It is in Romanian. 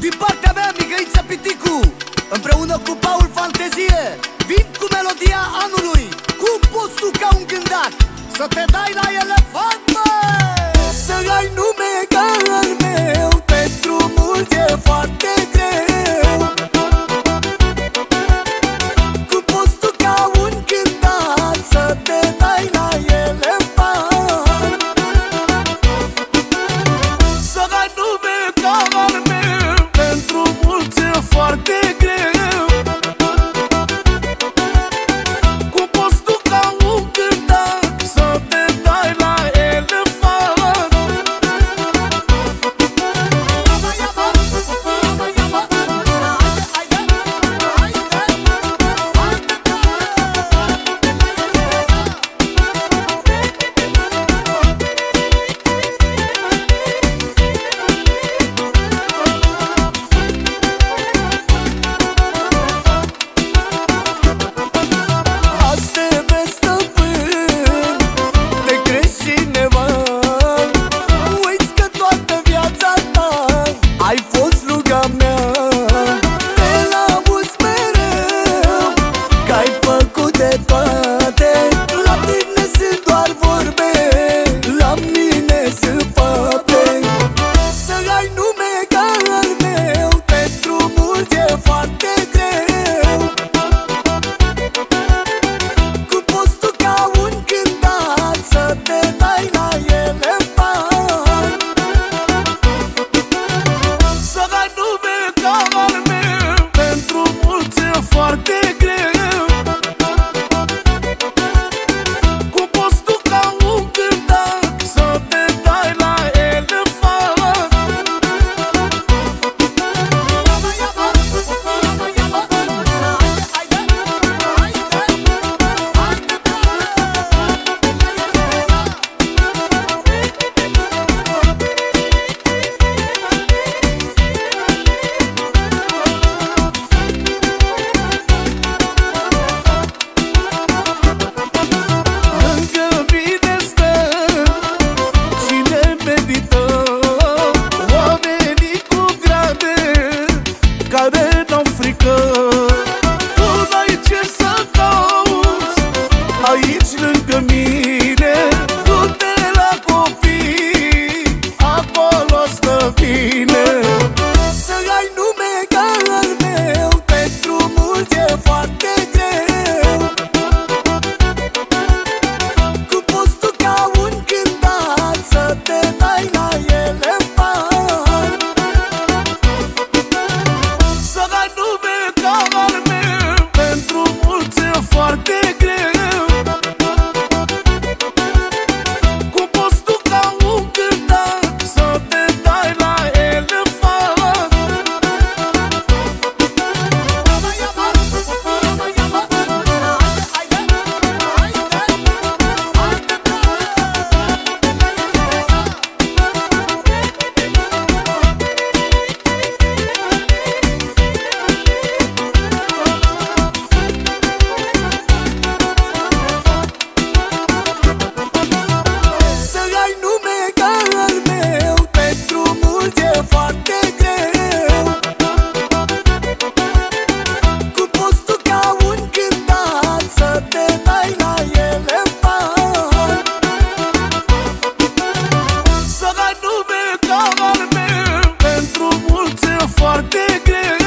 Din partea mea, Mihăiță Piticu, împreună cu Paul Fantezie, vin cu melodia anului. Cum poți tu ca un gândac să te dai la elefant, măi? Să ai nume ca al meu, pentru mulți e foarte greu. Cum poți tu ca un gândac să te dai la elefant? Să ai nume ca al meu, pentru mulți e foarte greu. Cum poți tu ca un gândac să te dai la elefant? Ai fost sluga mea, te lauzi mereu, că ai făcut de toate. La tine sunt doar vorbe, la mine sunt fapte. Să ai nume ca al meu, pentru mulți e foarte greu. Cum poți tu ca un gândac să te dai la elefant? Să ai nume ca al meu, pentru mulți e foarte greu. Cum poți tu ca un gândac să te dai la elefant? Care n-au frică, tu n-ai ce să cauți aici lângă mine. Du-te la copii, acolo stă bine. Să ai nume ca al meu, pentru mulți e foarte greu. Cum poți tu ca un gândac să te dai la elefant? Să ai nume ca al meu, pentru mulți e foarte greu. Cum poți tu ca un gândac să te dai la elefant? Să ai nume ca al meu, pentru mulți e foarte greu. Cum poți tu ca un gândac să te dai la elefant? Să ai nume ca al meu, pentru mulți e foarte greu.